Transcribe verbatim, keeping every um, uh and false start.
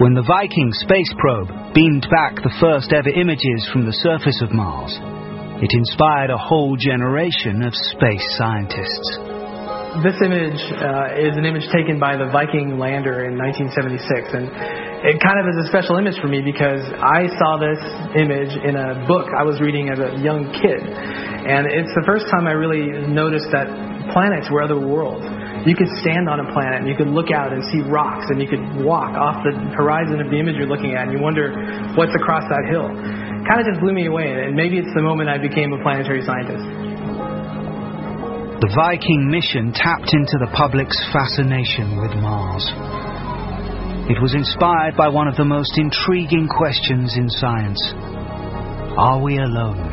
when the Viking space probe beamed back the first ever images from the surface of Mars, it inspired a whole generation of space scientists. This image uh, is an image taken by the Viking lander in nineteen seventy-six, and it kind of is a special image for me because I saw this image in a book I was reading as a young kid, and it's the first time I really noticed that planets were other worlds. You could stand on a planet and you could look out and see rocks, and you could walk off the horizon of the image you're looking at and you wonder what's across that hill. It kind of just blew me away, and maybe it's the moment I became a planetary scientist. The Viking mission tapped into the public's fascination with Mars. It was inspired by one of the most intriguing questions in science. Are we alone?